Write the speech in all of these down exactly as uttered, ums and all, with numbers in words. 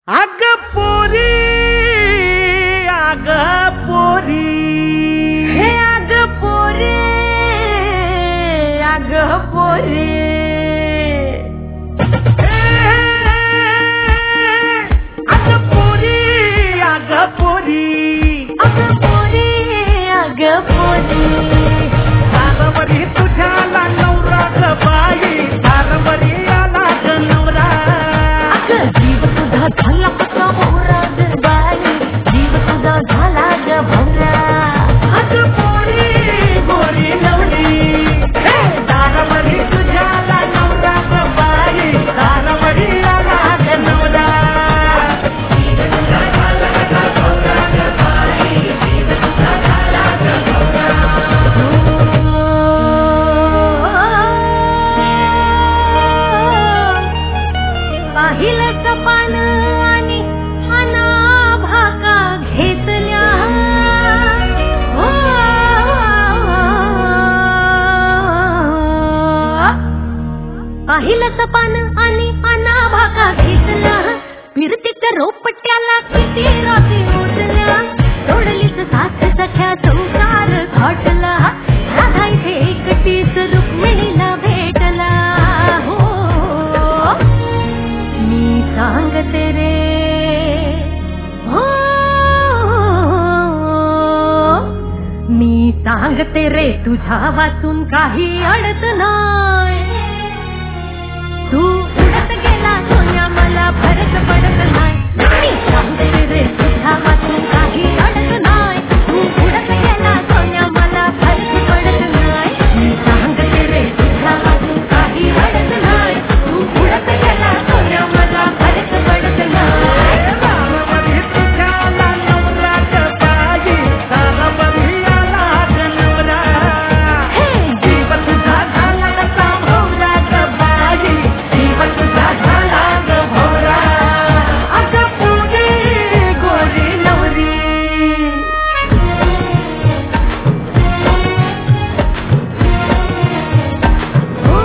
आग पोरी आग पोरी हे आग पोरी आग पोरी आग पोरी आग पोरी आग पोरी आग पोरी सारवरी तुझ्याला नवरा ग बाई सारवरी आला ग नवरा अग जीव तुझा झाला कसा भोवरा ग बाई जीव तुझा झाला ग भोवरा आग पोरी गोरी नवरी सारवरी तुझ्याला नवरा ग बाई सारवरी आला ग नवरा पाहिलं कपान आणि अनाभाका घेतल्या हो. पाहिलं कपान आणि अनाभाका घेतल्या फिरतीच्या रोपट्याला किती रात्री उठल्या सोडलीच साथ सख्या संसार घाटला राधा इथे एकटीच रुक्मिणीला भेटला हो. मी सांगते रे हो मी सांगते रे तुझ्या वाचून काही अडत नाही तू उडत गेला सोन्या मला फरक पडत नाही मी सांगते रे तुझ्या वाचून काही अडत नाही तू उडत गेला सोन्या मला फरक पडत नाही मी सांगते रे तुझ्या वाचून काही अडत नाही तू उडत गेला सोन्या मला फरक पडत नाही सारवरी तुझ्याला नवरा ग बाई सारवरी आला ग नवरा जीव तुझा झाला कसा भोवरा ग बाई जीव तुझा झाला ग भोवरा आग पोरी गोरी नवरी हो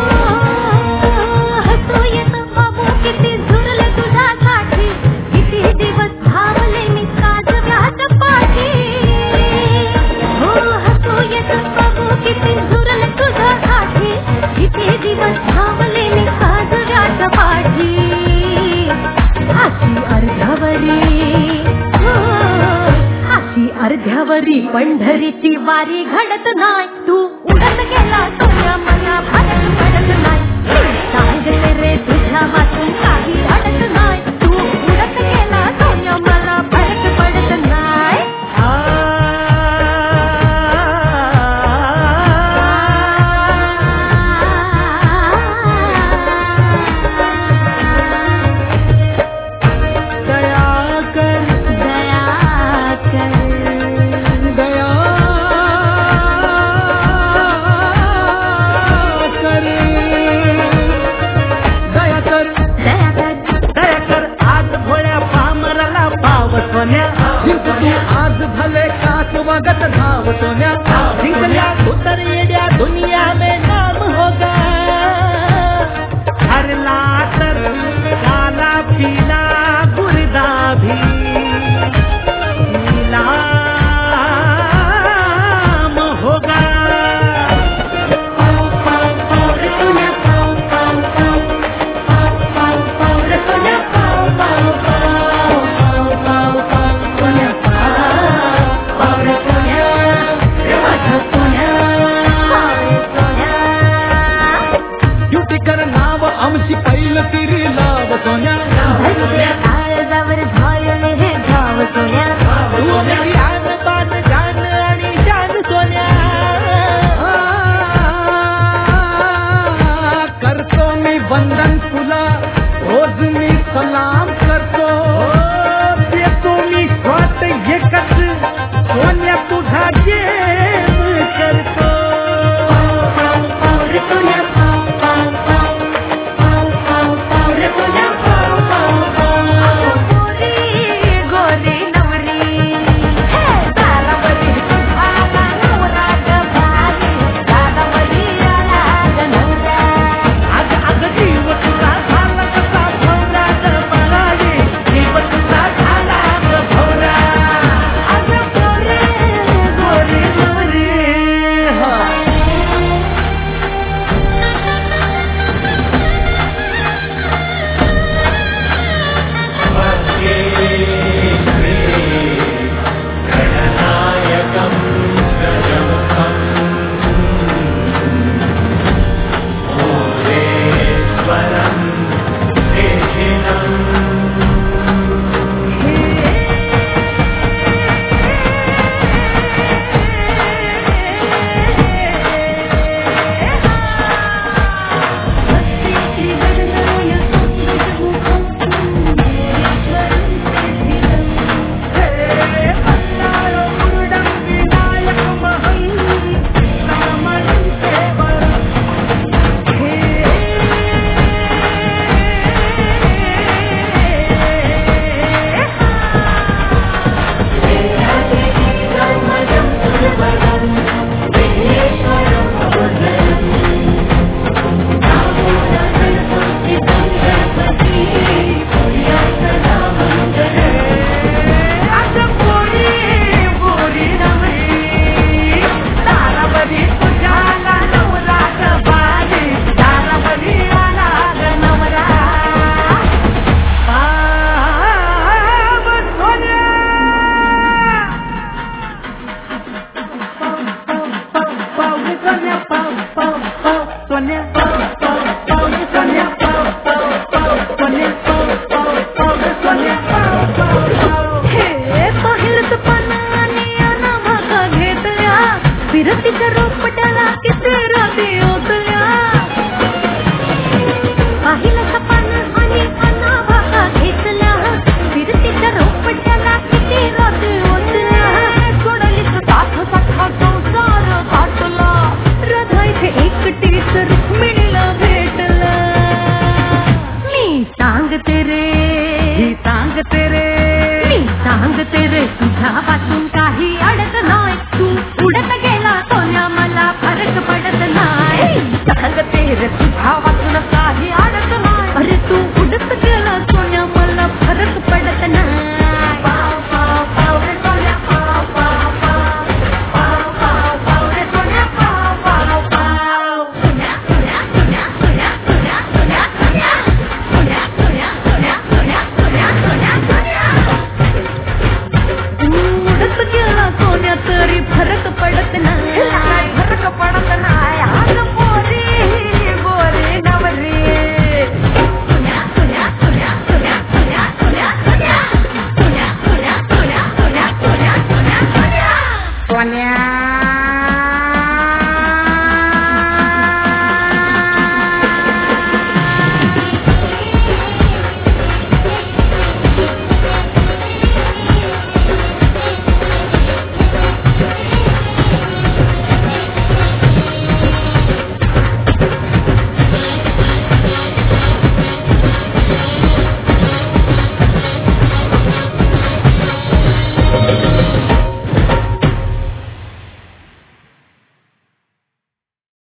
हसू येतं बाबू किती झुरले तुझ्यासाठी किती दिवस धावले मी काजव्यात पाठी हो हसू येतं बाबू किती झुरले तुझ्यासाठी किती दिवस धावले मी काजव्यात पाठी अशी अर्ध्यावरी हो अशी अर्ध्यावरी पंढरीची वारी घडत नाही तू उडत गेला सोन्या मला फरक पडत नाही सांगते रे तुझ्या वाचून काही अडत नाही तू उडत गेला सोन्या मला फरक पडत नाही दया कर दया कर दया कर दया कर दया कर दया कर आज भोळ्या पामराला पाव सोन्या जिंकली आज भले कास वागत धाव सोन्या जिंकल्या उतर येड्या दुनिया में नाम होगा हरला तर काला पीला गुरदा भी नीलाम होगा सोन्या मीही सांगते रे, मी सांगते रे तुझ्यापासून काही अडत नाही, तू उडत